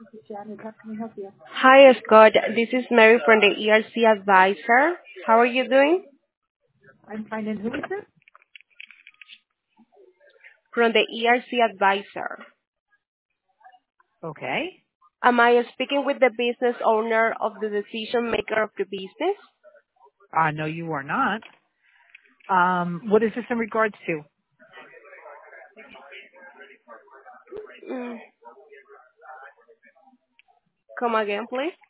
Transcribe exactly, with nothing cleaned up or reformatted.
This is Janice. How can I help you? Hi, Scott. This is Mary from the E R C Advisor. How are you doing? I'm fine. And who is this? From the E R C Advisor. Okay. Am I speaking with the business owner of the decision maker of the business? Uh, no, you are not. Um, what is this in regards to? Mm, come again, please.